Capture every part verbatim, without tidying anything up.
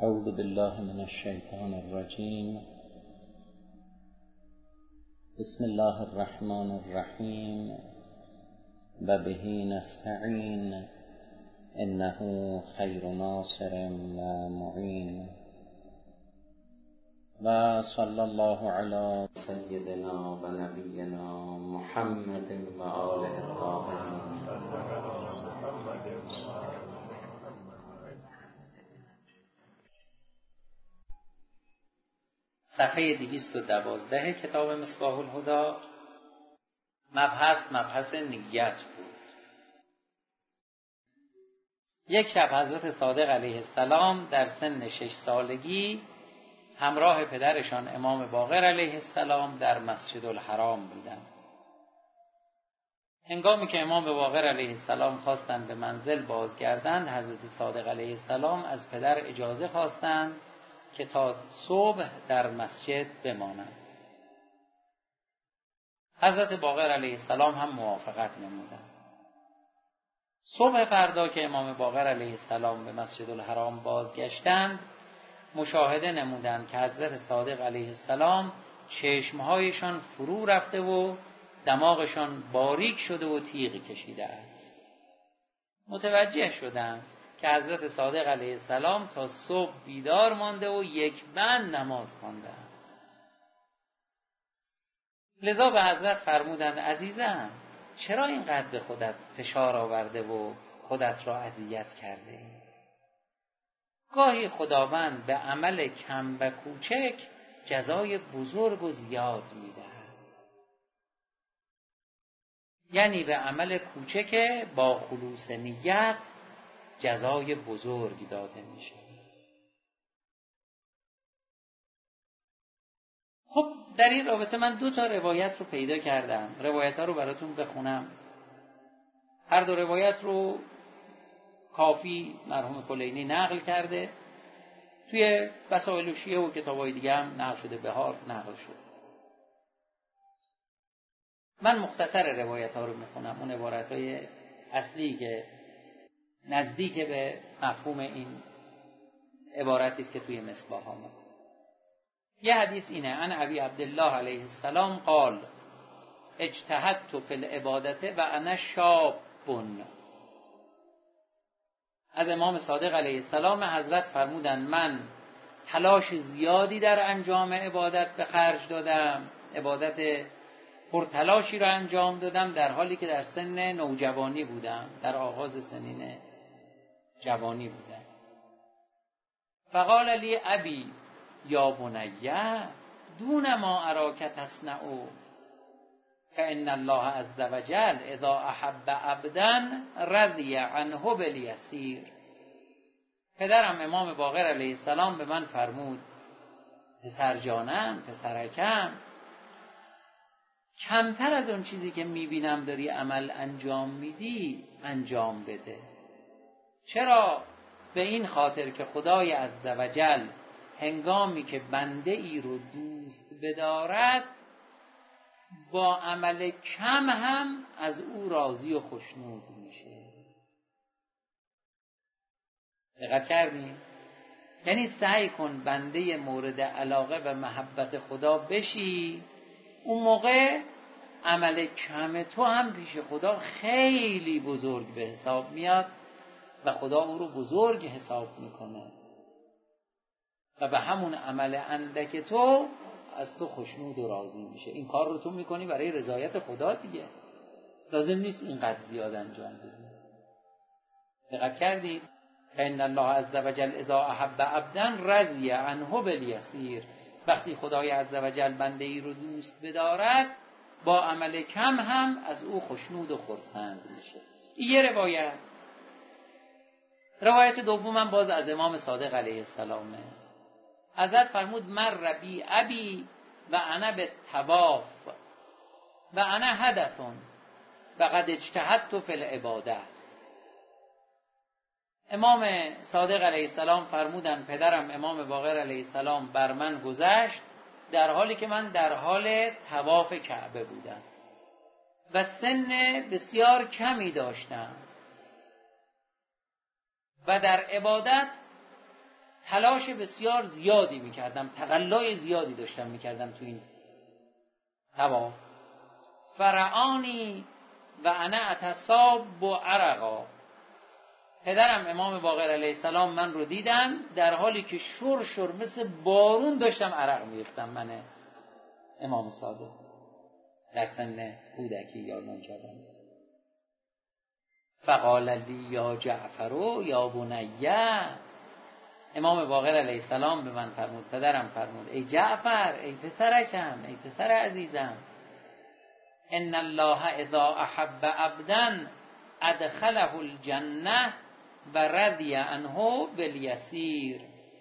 اعوذ بالله من الشیطان الرجیم. بسم الله الرحمن الرحیم و به نستعین انه خیر ناصر و معین و صلی الله علی سیدنا و نبینا محمد و آله الطاهرین. صفحه دویست و دوازده کتاب مصباح الهدی. مبحث مبحث نیت بود. یک شب حضرت صادق علیه السلام در سن شش سالگی همراه پدرشان امام باقر علیه السلام در مسجد الحرام بودند. هنگامی که امام باقر علیه السلام خواستند به منزل بازگردند، حضرت صادق علیه السلام از پدر اجازه خواستند که تا صبح در مسجد بمانند. حضرت باقر علیه السلام هم موافقت نمودند. صبح فردا که امام باقر علیه السلام به مسجد الحرام بازگشتند، مشاهده نمودند که حضرت صادق علیه السلام چشمهایشان فرو رفته و دماغشان باریک شده و تیغی کشیده است. متوجه شدند که حضرت صادق علیه السلام تا صبح بیدار مانده و یک بند نماز خواندند. لذا به حضرت فرمودند عزیزم، چرا اینقدر به خودت فشار آورده و خودت را اذیت کرده ای؟ گاهی خداوند به عمل کم و کوچک جزای بزرگ و زیاد می‌دهد. یعنی به عمل کوچک با خلوص نیت جزای بزرگ داده میشه. خب در این رابطه من دو تا روایت رو پیدا کردم. روایت ها رو براتون بخونم. هر دو روایت رو کافی مرحوم کلینی نقل کرده. توی وسائل شیعه و کتابای دیگه هم نقل شده، بهار نقل شده. من مختصر روایت ها رو میخونم، اون عبارت های اصلی که نزدیک به مفهوم این عبارتی است که توی مصباح آمد. یه حدیث اینه: ان ابی عبدالله علیه السلام قال اجتهدت فی العبادة و انا شاب. از امام صادق علیه السلام حضرت فرمودند من تلاش زیادی در انجام عبادت به خرج دادم، عبادت پرتلاشی را انجام دادم در حالی که در سن نوجوانی بودم، در آغاز سنین جوانی بودم. فقال لی ابی یا بنیه دون ما اراک تصنع فان الله عز وجل اذا احب عبدا رضی عنه بالیسیر. پدرم امام باقر علیه السلام به من فرمود پسر جانم، پسرکم، کمتر از اون چیزی که میبینم داری عمل انجام میدی انجام بده. چرا؟ به این خاطر که خدای عزوجل هنگامی که بنده ای رو دوست بدارد با عمل کم هم از او راضی و خوشنود میشه. دقت کردین؟ یعنی سعی کن بنده مورد علاقه و محبت خدا بشی، اون موقع عمل کم تو هم پیش خدا خیلی بزرگ به حساب میاد و خدا او رو بزرگ حساب میکنه و به همون عمل اندک تو از تو خوشنود و راضی میشه. این کار رو تو میکنی برای رضایت خدا دیگه، لازم نیست اینقدر زیاد انجام بدی. دقت کردید؟ فإن الله عز وجل اذا احب عبدا رضی عنه بالیسیر. وقتی خدای عز وجل بنده ای رو دوست بدارد با عمل کم هم از او خوشنود و خرسند میشه. این یه روایت. روایت دومم باز از امام صادق علیه السلامه. حضرت فرمود مر بی ابی و انا بالطواف و انا حدث و قد اجتهدت فی العباده. امام صادق علیه السلام فرمودند پدرم امام باقر علیه السلام بر من گذشت در حالی که من در حال طواف کعبه بودم و سن بسیار کمی داشتم و در عبادت تلاش بسیار زیادی میکردم، تقلای زیادی داشتم میکردم تو این طواف. فرعانی و انا اتصاب و عرقا، پدرم امام باقر علیه السلام من رو دیدن در حالی که شور شور مثل بارون داشتم عرق میریختم. من امام صادق در سن کودکی یا نوجوانی. فقال لی یا جعفر یا بنیه، امام باقر علیه السلام به من فرمود، پدرم فرمود، ای جعفر، ای پسرکم، ای پسر عزیزم، ان الله اذا احب عبدا ادخله الجنه و رضی عنه بالیسیر.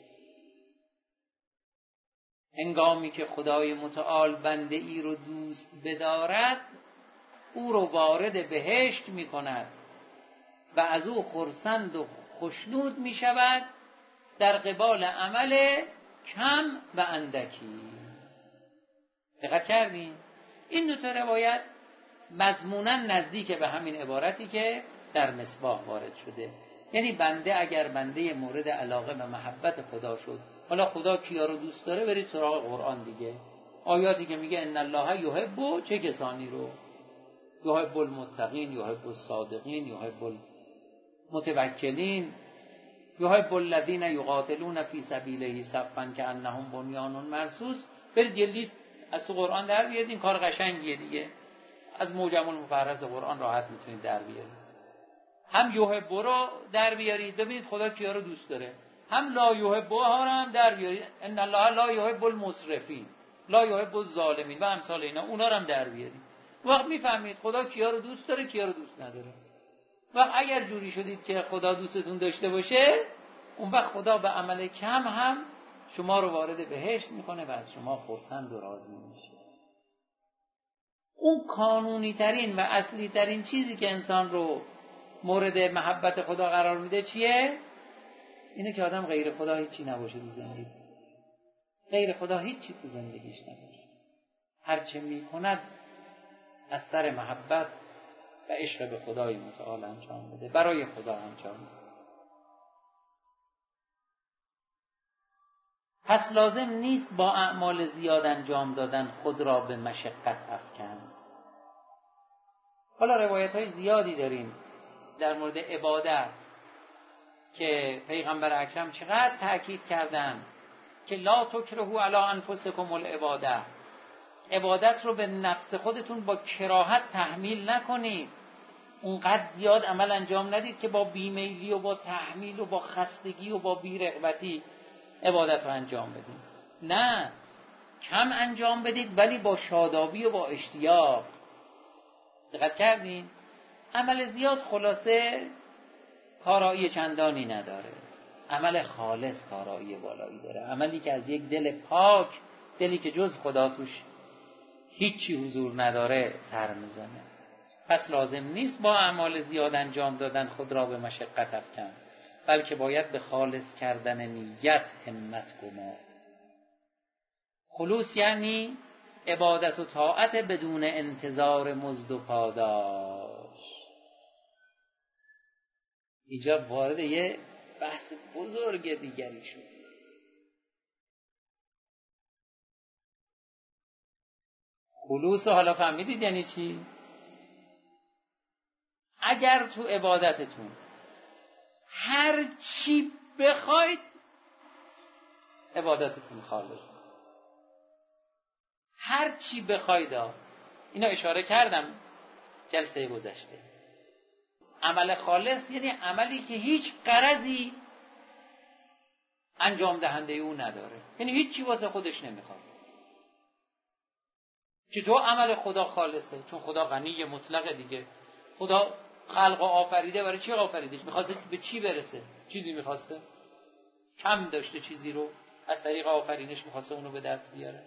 هنگامی که خدای متعال بنده ای رو دوست بدارد، او رو وارد بهشت می کند و از او خرسند و خشنود می شود در قبال عمل کم و اندکی. دقت کردین؟ این دو تا روایت مضموناً نزدیک به همین عبارتی که در مصباح وارد شده. یعنی بنده اگر بنده مورد علاقه و محبت خدا شد، حالا خدا کیا رو دوست داره؟ برید سراغ قرآن دیگه، آیاتی که میگه ان الله یحب، چه کسانی رو؟ یحب المتقین، یحب الصادقین، یحب المتوکلین، یحب الذین یقاتلون فی سبیله صفا کانهم بنیان مرصوص. برید یه لیست از تو قرآن در بیارید، این کار قشنگیه دیگه، از معجم المفرس قرآن راحت میتونید در بیارید. هم یحب رو در بیارید، ببینید خدا کیا رو دوست داره، هم لا یحب ها رو هم در بیارید، ان الله لا یحب المسرفین، لا یحب الظالمین و امثال اینا، اونا رو هم در بیارید. وقت میفهمید خدا کیا رو دوست داره، کیا رو دوست نداره. وقت اگر جوری شدید که خدا دوستتون داشته باشه، اون وقت خدا به عمل کم هم شما رو وارد بهشت میکنه و از شما خرسند و راضی میشه. اون قانونی ترین و اصلی ترین چیزی که انسان رو مورد محبت خدا قرار میده چیه؟ اینه که آدم غیر خدا هیچی نباشه تو زندگی، غیر خدا هیچی تو زندگیش نباشه، هرچه میکند از سر محبت و عشق به خدای متعال انجام بده، برای خدا انجام بده. پس لازم نیست با اعمال زیاد انجام دادن خود را به مشقت افکن. حالا روایت های زیادی داریم در مورد عبادت که پیغمبر اکرم چقدر تأکید کردن که لا تکرهوا علی انفسکم العباده، عبادت رو به نفس خودتون با کراهت تحمیل نکنید، اونقدر زیاد عمل انجام ندید که با بیمیلی و با تحمیل و با خستگی و با بیرغبتی عبادت رو انجام بدید. نه، کم انجام بدید ولی با شادابی و با اشتیاق. دقت کردین؟ عمل زیاد خلاصه کارایی چندانی نداره، عمل خالص کارایی بالایی داره، عملی که از یک دل پاک، دلی که جز خدا توش هیچی حضور نداره سر میزنه. پس لازم نیست با اعمال زیاد انجام دادن خود را به مشقت افکن، بلکه باید به خالص کردن نیت همت گمار. خلوص یعنی عبادت و طاعت بدون انتظار مزد و پاداش. اینجا وارد یه بحث بزرگ دیگری شد. خلوص حالا فهمیدید یعنی چی؟ اگر تو عبادتتون هر چی بخواید عبادتتون خالص، هر چی بخواید، اینا اشاره کردم جلسه گذشته. عمل خالص یعنی عملی که هیچ غرضی انجام دهنده او نداره، یعنی هیچ چی واسه خودش نمیخواد. چطور عمل خدا خالصه؟ چون خدا غنی مطلقه دیگه. خدا خلق آفریده، برای چی آفریده؟ میخواسته به چی برسه؟ چیزی میخواسته؟ کم داشته چیزی رو، از طریق آفرینش میخواسته اونو به دست بیاره.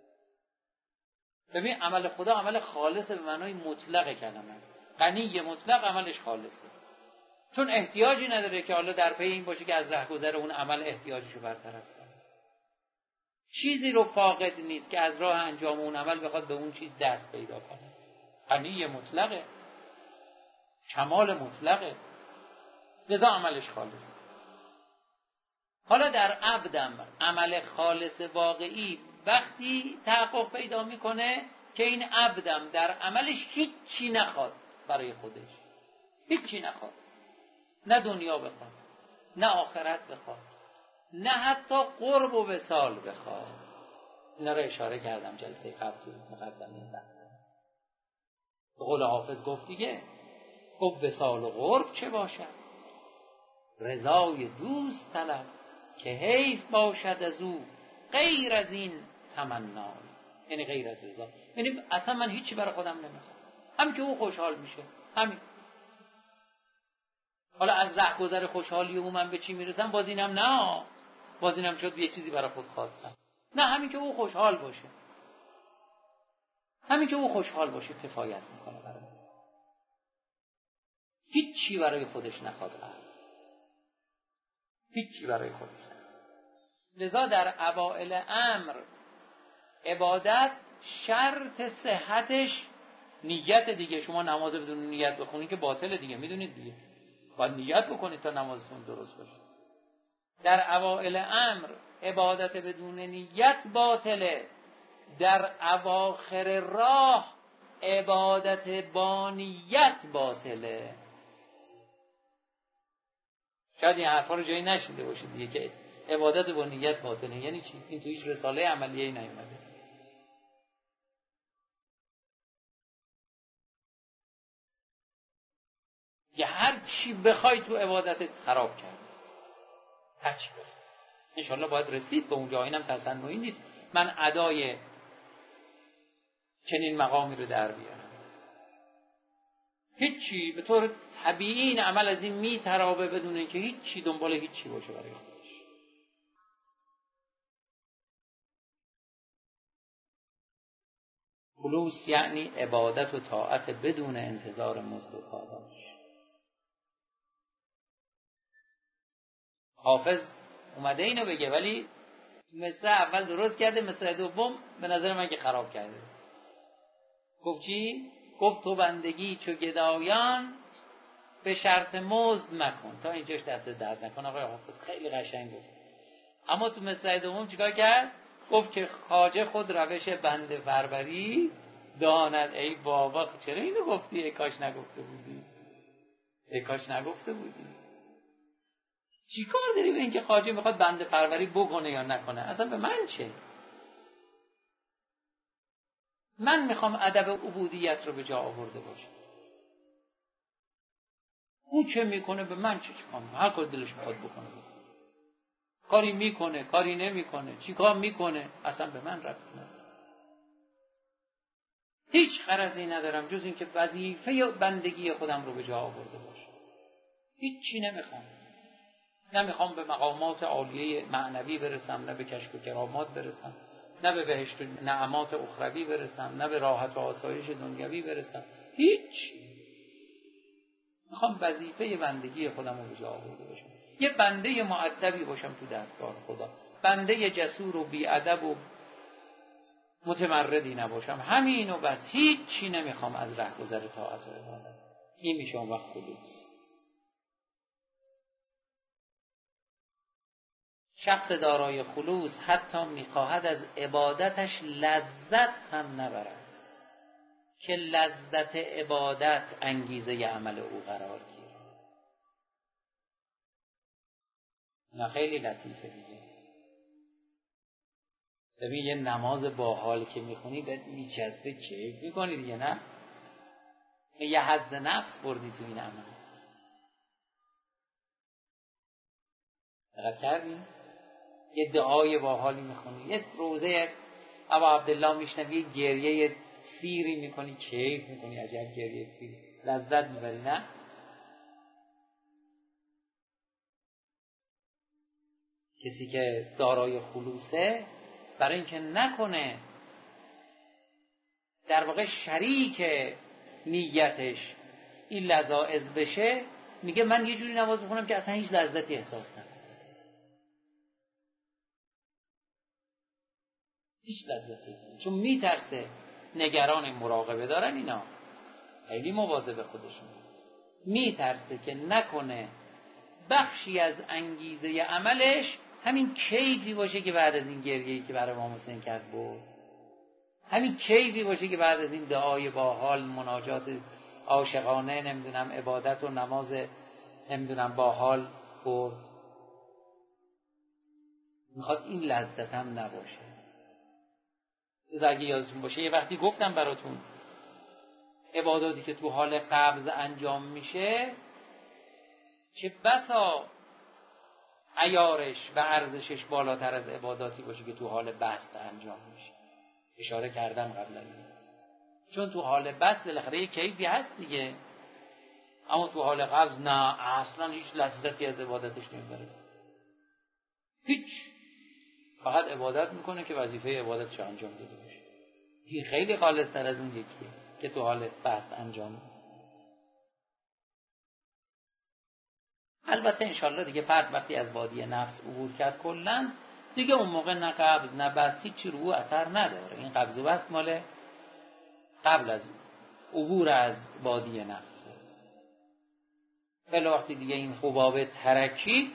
ببین عمل خدا عمل خالصه به معنای مطلق کلمه است. غنی مطلق عملش خالصه، چون احتیاجی نداره که حالا در پی این باشه که از رهگذر اون عمل احتیاجشو برطرف کنه. چیزی رو فاقد نیست که از راه انجام اون عمل بخواد به اون چیز دست پیدا کنه. غنی مطلقه، کمال مطلقه، لذا عملش خالصه. حالا در عبدم عمل خالص واقعی وقتی تحقق پیدا میکنه که این عبدم در عملش هیچی نخواد برای خودش، هیچی نخواد، نه دنیا بخواد، نه آخرت بخواد، نه حتی قرب و وصال بخواد. اینا رو اشاره کردم جلسه قبل تو مقدمه بحث. به قول حافظ گفت دیگه، گفت وصال و قرب چه باشد، رضای دوست طلب که حیف باشد از او غیر از این تمنا. یعنی غیر از رضا، یعنی اصلا من هیچی برای خودم نمیخوام، هم که او خوشحال میشه همین. حالا از رهگذر خوشحالی او من به چی میرسم؟ باز اینم نه، باز اینم شد یه چیزی برای خود خواستم. نه، همین که او خوشحال باشه، همین که او خوشحال باشه کفایت میکنه برای من. هیچی برای خودش نخواد، هیچی برای خودش نخواد. لذا در اوائل امر عبادت شرط صحتش نیت دیگه. شما نماز بدون نیت بخونید که باطله دیگه، میدونید دیگه، باید نیت بکنید تا نمازتون درست باشه. در اوائل امر عبادت بدون نیت باطله، در اواخر راه عبادت با نیت باطله. شاید این حرفا رو جایی نشیده باشید دیگه که عبادت با نیت باطله. یعنی چی؟ این تو هیچ رساله عملیه‌ای نیومده. یه هر چی بخوای تو عبادتت خراب کرد، هر چی بخوای. انشالله باید رسید به اونجا. اینم تصنعی نیست من ادای چنین مقامی رو در بیارم. هیچی به طور طبیعی این عمل از این میترابه بدون اینکه هیچی دنبال هیچی باشه برای خودش. خلوص یعنی عبادت و طاعت بدون انتظار مزد و پاداش. حافظ اومده اینو بگه ولی مثل اول درست کرده، مثل دوم به نظر من که خراب کرده. گفت چی؟ گفت تو بندگی چو گدایان به شرط مزد مکن. تا اینجاش دست درد نکن. آقای حافظ خیلی قشنگ گفت. اما تو مثل دوم چیکار کرد؟ گفت که خواجه خود روش بنده پروری داند. ای بابا چرا اینو گفتی؟ ای کاش نگفته بودی، ای کاش نگفته بودی. چی کار داری به این که خواجه میخواد بنده پروری بکنه یا نکنه؟ اصلا به من چه؟ من میخوام ادب عبودیت رو به جا آورده باشم. او چه میکنه به من چه چیکار؟ هر کار دلش میخواد بکنه بکنه. کاری میکنه، کاری نمیکنه، چی کار میکنه، اصلا به من ربطی نداره. هیچ غرضی ندارم جز این که وظیفه بندگی خودم رو به جا آورده باشم. هیچی نمیخوام. نمیخوام به مقامات عالیه معنوی برسم، نه به کشف و کرامات برسم، نه به بهشت و نعمات اخروی برسم، نه به راحت و آسایش دنیوی برسم. هیچ. میخوام وظیفه بندگی خودم رو به جا آورده باشم. یه بنده مؤدبی باشم تو دستگاه خدا. بنده جسور و بی‌ادب و متمردی نباشم. همین و بس. هیچی نمیخوام از رهگذر طاعت و عبادت. این میشه اون وقت خلوص. شخص دارای خلوص حتی میخواهد از عبادتش لذت هم نبرد که لذت عبادت انگیزه عمل او قرار گیرد. نه خیلی لطیفه دیگه. ببین یه نماز باحال که میخونی بهت میچسبه، کیف میکنی دیگه، نه؟ یه حظ نفس بردی تو این عمل. دقت کردی؟ یه دعای باحالی میخونی، یه روزه ابا عبدالله میشنوی، یه گریه سیری میکنی، کیف میکنی، عجب گریه سیری، لذت میبری، نه؟ کسی که دارای خلوصه برای اینکه نکنه در واقع شریک نیتش این لذاذ بشه، میگه من یه جوری نماز میخونم که اصلا هیچ لذتی احساس نکنم، هیچ لذتی، چون میترسه. نگران مراقبه دارن اینا، خیلی مواظب خودشون، میترسه که نکنه بخشی از انگیزه عملش همین کیفی باشه که بعد از این گریه‌ای که برای امام حسین کرد بود، همین کیفی باشه که بعد از این دعای با حال، مناجات عاشقانه، نمیدونم عبادت و نماز نمیدونم با حال برد. میخواد این لذت هم نباشه. اگه یادتون باشه یه وقتی گفتم براتون عباداتی که تو حال قبض انجام میشه چه بسا عیارش و ارزشش بالاتر از عباداتی باشه که تو حال بسط انجام میشه. اشاره کردم قبلا، چون تو حال بسط بالاخره یک کیفی هست دیگه، اما تو حال قبض نه، اصلا هیچ لذتی از عبادتش نمیبره، هیچ، فقط عبادت میکنه که وظیفه عبادتش انجام بده باشه. این خیلی خالص تر از اون یکیه که تو حال بسط انجام میده. البته انشالله دیگه فرد وقتی از وادی نفس عبور کرد کلن دیگه اون موقع نه قبض نه بسط هیچی رو اثر نداره. این قبض و بسط مال قبل از عبور از وادی نفسه. ولی وقتی دیگه این حباب ترکید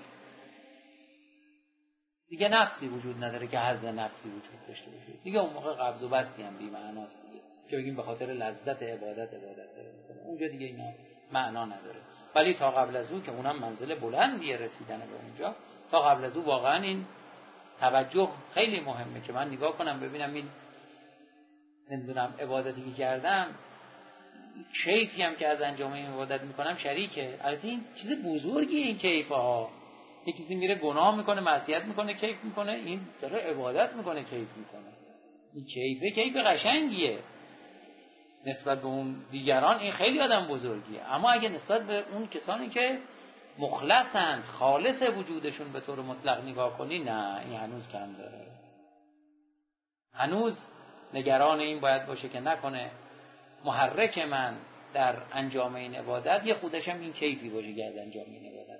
دیگه نفسی وجود نداره که حظ نفسی وجود داشته باشه. دیگه اون موقع قبض و بسطی هم بی معناست دیگه، که بگیم به خاطر لذت عبادت عبادت داره میکنه. اونجا دیگه اینا معنا نداره. ولی تا قبل از اون که اونم منزل بلندیه رسیدن به اونجا، تا قبل از اون واقعا این توجه خیلی مهمه که من نگاه کنم ببینم این نمیدونم عبادتی که کردم، کیفی هم که از انجام این عبادت میکنم شریکه. البته این چیز بزرگیه این کیفه ها. یک کسی میره گناه میکنه، معصیت میکنه، کیف میکنه، این داره عبادت میکنه، کیف میکنه. این کیفه کیف قشنگیه نسبت به اون دیگران، این خیلی آدم بزرگیه. اما اگه نسبت به اون کسانی که مخلصن، خالص وجودشون به طور مطلق نگاه کنی، نه، این هنوز کم داره. هنوز نگران این باید باشه که نکنه محرک من در انجام این عبادت یه خودشم این کیفی باشه که از انجام این عبادت.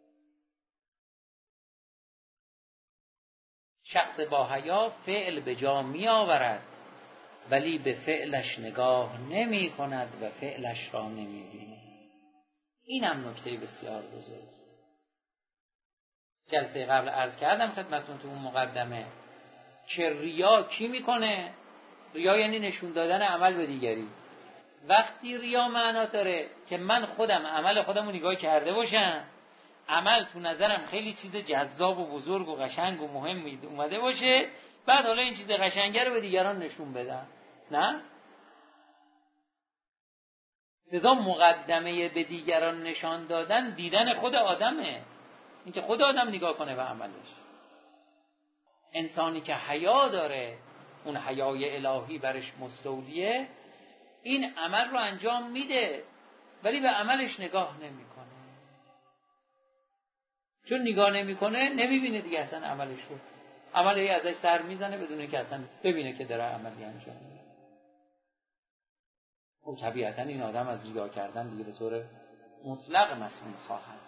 شخص با حیا فعل به جا می آورد ولی به فعلش نگاه نمی کند و فعلش را نمی بیند. این هم نکته بسیار بزرگ. جلسه قبل عرض کردم خدمتون تو اون مقدمه که ریا کی میکنه؟ ریا یعنی نشون دادن عمل به دیگری. وقتی ریا معنا داره که من خودم عمل خودم رو نگاه کرده باشم، عمل تو نظرم خیلی چیز جذاب و بزرگ و قشنگ و مهم اومده باشه، بعد حالا این چیز قشنگه رو به دیگران نشون بدم. نه؟ لذا مقدمه به دیگران نشان دادن دیدن خود آدمه، اینکه خود آدم نگاه کنه به عملش. انسانی که حیا داره، اون حیای الهی برش مستولیه، این عمل رو انجام میده ولی به عملش نگاه نمیکنه. چون نگاه نمیکنه نمیبینه دیگه اصلا عملش رو. عملی ازش سر میزنه بدون که اصلا ببینه که داره عملی انجام میده. و طبیعتا این آدم از ریا کردن دیگه به طور مطلق مسئول خواهد.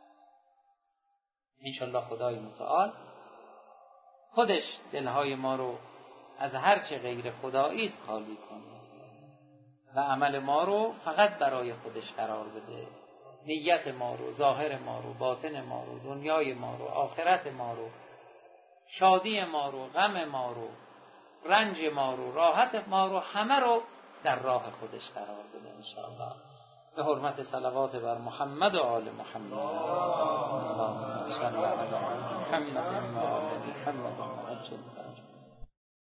انشالله خدای متعال خودش دلهای ما رو از هر چه غیر خدایی است خالی کنه و عمل ما رو فقط برای خودش قرار بده. نیت ما رو، ظاهر ما رو، باطن ما رو، دنیای ما رو، آخرت ما رو، شادی ما رو، غم ما رو، رنج ما رو، راحت ما رو، همه رو در راه خودش قرار بده انشاءالله. به حرمت صلوات بر محمد و آل محمد. اللهم صل علی محمد و آل محمد.